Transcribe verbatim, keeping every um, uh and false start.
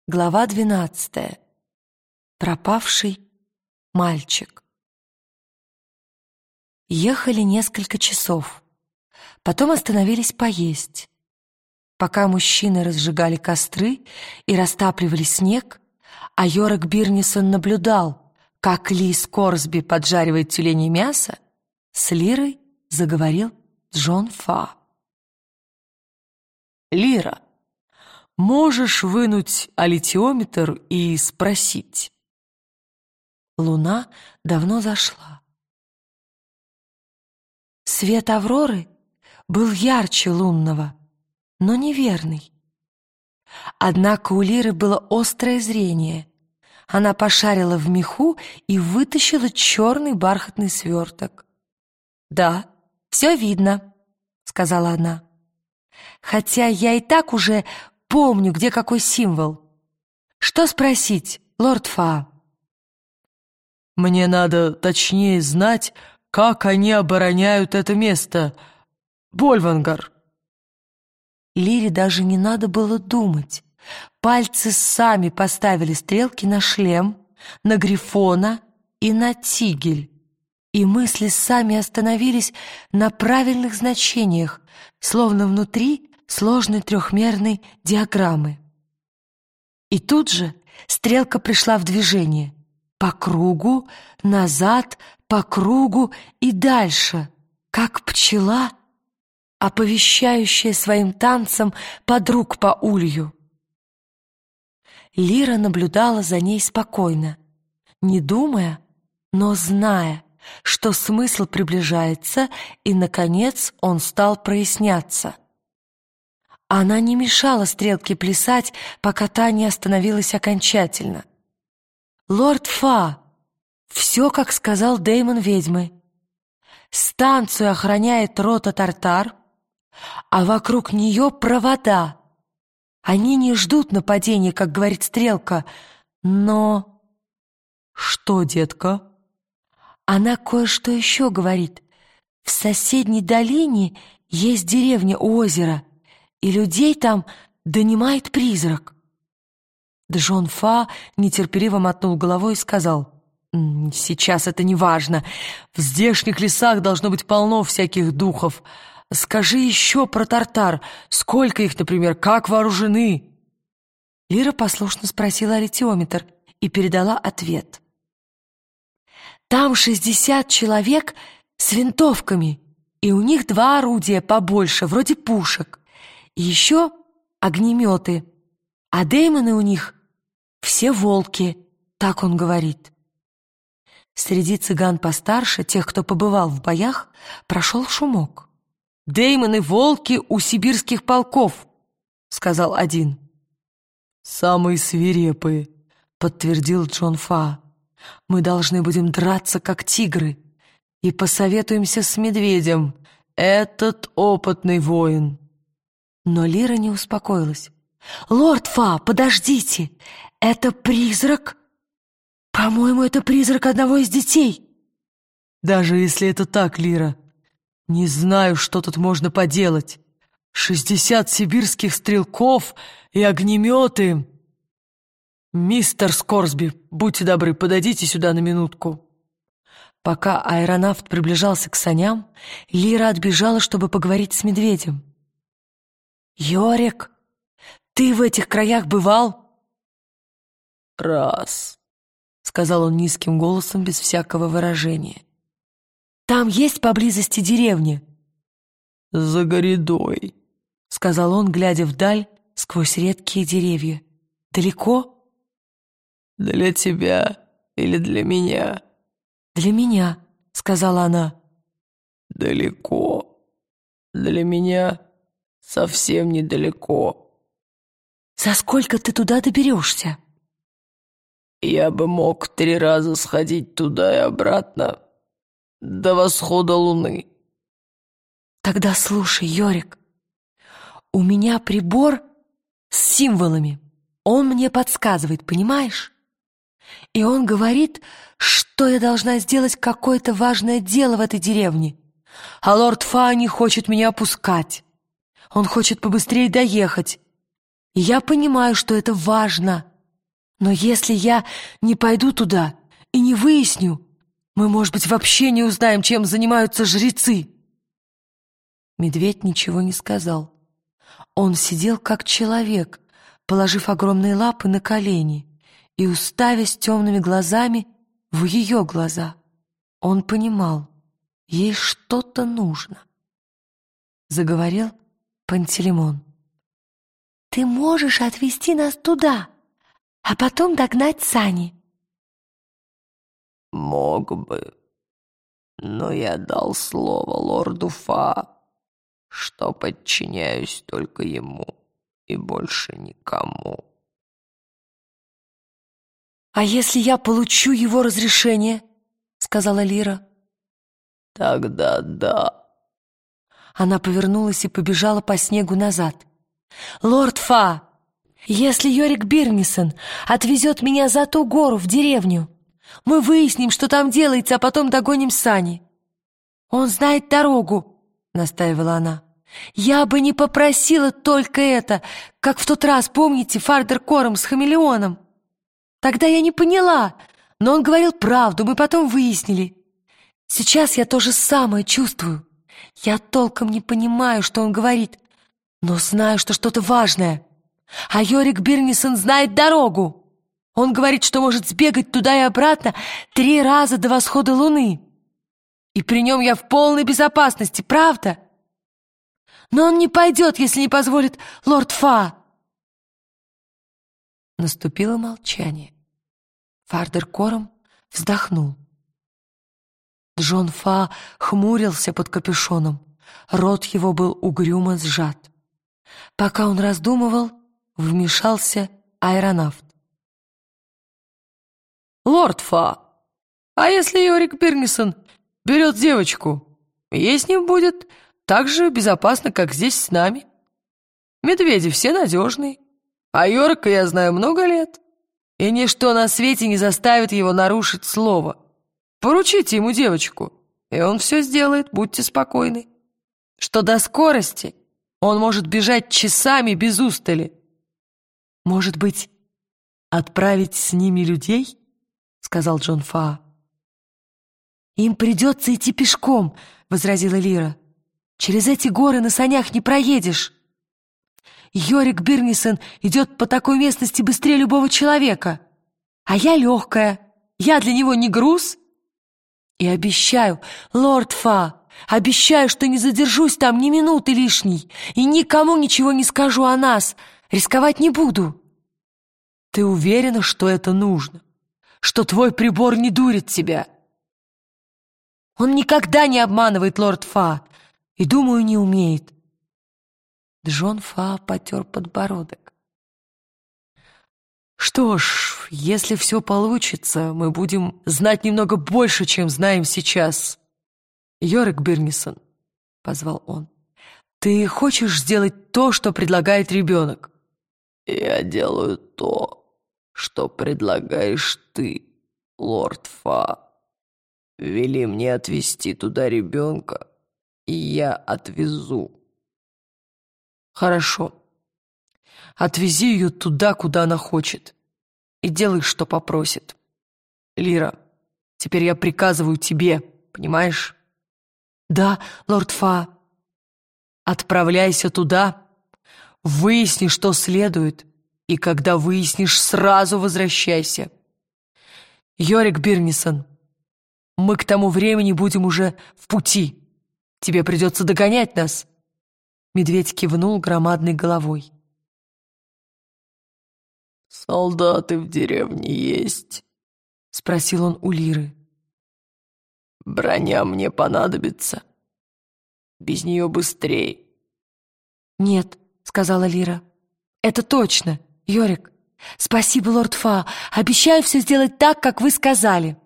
Глава двенадцатая. Пропавший мальчик. Ехали несколько часов, потом остановились поесть. Пока мужчины разжигали костры и растапливали снег, а Йорик Бирнисон наблюдал, как Ли Скорсби поджаривает тюленье мясо, с Лирой заговорил Джон Фа. «Лира, можешь вынуть аллитиометр и спросить?» Луна давно зашла. Свет авроры был ярче лунного, но неверный. Однако у Лиры было острое зрение. Она пошарила в меху и вытащила черный бархатный сверток. «Да, все видно», — сказала она. «Хотя я и так уже помню, где какой символ. Что спросить, лорд Фа?» «Мне надо точнее знать, как они обороняют это место. Больвангар». Лире даже не надо было думать. Пальцы сами поставили стрелки на шлем, на Грифона и на Тигель. И мысли сами остановились на правильных значениях, словно внутри сложной трехмерной диаграммы. И тут же стрелка пришла в движение. По кругу, назад, по кругу и дальше, как пчела, оповещающая своим танцем подруг по улью. Лира наблюдала за ней спокойно, не думая, но зная, что смысл приближается, и, наконец, он стал проясняться. Она не мешала стрелке плясать, пока та не остановилась окончательно. «Лорд Фа, все, как сказал Дэймон ведьмы. Станцию охраняет рота Тартар, а вокруг нее провода. Они не ждут нападения, как говорит стрелка, но...» «Что, детка?» Она кое-что еще говорит. В соседней долине есть деревня у озера, и людей там донимает призрак. Джон Фа нетерпеливо мотнул головой и сказал: «Сейчас это не важно. В здешних лесах должно быть полно всяких духов. Скажи еще про Тартар. Сколько их, например, как вооружены?» Лира послушно спросила аллитиометр и передала ответ. «Там шестьдесят человек с винтовками, и у них два орудия побольше, вроде пушек, и еще огнеметы, а Дэймоны у них все волки», так он говорит. Среди цыган постарше, тех, кто побывал в боях, прошел шумок. «Дэймоны — волки у сибирских полков», — сказал один. «Самые свирепые», — подтвердил Джон Фа. «Мы должны будем драться, как тигры, и посоветуемся с медведем. Этот опытный воин». Но Лира не успокоилась. «Лорд Фа, подождите! Это призрак? По-моему, это призрак одного из детей». «Даже если это так, Лира, не знаю, что тут можно поделать. Шестьдесят сибирских стрелков и огнеметы. Мистер Скорсби, будьте добры, подойдите сюда на минутку». Пока аэронавт приближался к саням, Лира отбежала, чтобы поговорить с медведем. «Йорик, ты в этих краях бывал?» «Раз», — сказал он низким голосом, без всякого выражения. «Там есть поблизости деревня?» «За грядой», — сказал он, глядя вдаль сквозь редкие деревья. «Далеко?» «Для тебя или для меня?» «Для меня», — сказала она. «Далеко. Для меня совсем недалеко». «За сколько ты туда доберешься?» «Я бы мог три раза сходить туда и обратно до восхода луны». «Тогда слушай, Йорик, у меня прибор с символами. Он мне подсказывает, понимаешь? И он говорит, что я должна сделать какое-то важное дело в этой деревне. А лорд Фа не хочет меня опускать. Он хочет побыстрее доехать. И я понимаю, что это важно. Но если я не пойду туда и не выясню, мы, может быть, вообще не узнаем, чем занимаются жрецы». Медведь ничего не сказал. Он сидел как человек, положив огромные лапы на колени и уставясь темными глазами в ее глаза. Он понимал, ей что-то нужно. Заговорил Пантелеймон. «Ты можешь отвезти нас туда, а потом догнать сани?» «Мог бы, но я дал слово лорду Фа, что подчиняюсь только ему и больше никому». «А если я получу его разрешение?» — сказала Лира. «Тогда да». Она повернулась и побежала по снегу назад. «Лорд Фа, если Йорик Бирнисон отвезет меня за ту гору в деревню, мы выясним, что там делается, а потом догоним сани. Он знает дорогу», — настаивала она. «Я бы не попросила только это, как в тот раз, помните, Фардер Кором с хамелеоном? Тогда я не поняла, но он говорил правду, мы потом выяснили. Сейчас я то же самое чувствую. Я толком не понимаю, что он говорит, но знаю, что что-то важное. А Йорик Бирнисон знает дорогу. Он говорит, что может сбегать туда и обратно три раза до восхода луны. И при нем я в полной безопасности, правда? Но он не пойдет, если не позволит лорд Фа». Наступило молчание. Фардер Кором вздохнул. Джон Фа хмурился под капюшоном. Рот его был угрюмо сжат. Пока он раздумывал, вмешался аэронавт. «Лорд Фа, а если Йорик Бирнисон берет девочку, ей с ним будет так же безопасно, как здесь с нами. Медведи все надежные, а Йорика я знаю много лет, и ничто на свете не заставит его нарушить слово. Поручите ему девочку, и он все сделает, будьте спокойны. Что до скорости, он может бежать часами без устали. Может быть, отправить с ними людей?» — сказал Джон Фа. «Им придется идти пешком», — возразила Лира. «Через эти горы на санях не проедешь. Йорик Бирнисон идет по такой местности быстрее любого человека. А я легкая, я для него не груз. И обещаю, лорд Фа, обещаю, что не задержусь там ни минуты лишней и никому ничего не скажу о нас, рисковать не буду». «Ты уверена, что это нужно? Что твой прибор не дурит тебя?» «Он никогда не обманывает, лорд Фа, и, думаю, не умеет». Джон Фа потер подбородок. «Что ж, если все получится, мы будем знать немного больше, чем знаем сейчас. Йорик Бирнисон», — позвал он, — «ты хочешь сделать то, что предлагает ребенок?» «Я делаю то, что предлагаешь ты, лорд Фа. Вели мне отвезти туда ребенка, и я отвезу». «Хорошо. Отвези ее туда, куда она хочет, и делай, что попросит. Лира, теперь я приказываю тебе, понимаешь?» «Да, лорд Фа». «Отправляйся туда, выясни, что следует, и когда выяснишь, сразу возвращайся. Йорик Бирнисон, мы к тому времени будем уже в пути. Тебе придется догонять нас». Медведь кивнул громадной головой. «Солдаты в деревне есть?» — спросил он у Лиры. «Броня мне понадобится. Без нее быстрее». «Нет», — сказала Лира. «Это точно, Йорик. Спасибо, лорд Фа. Обещаю все сделать так, как вы сказали».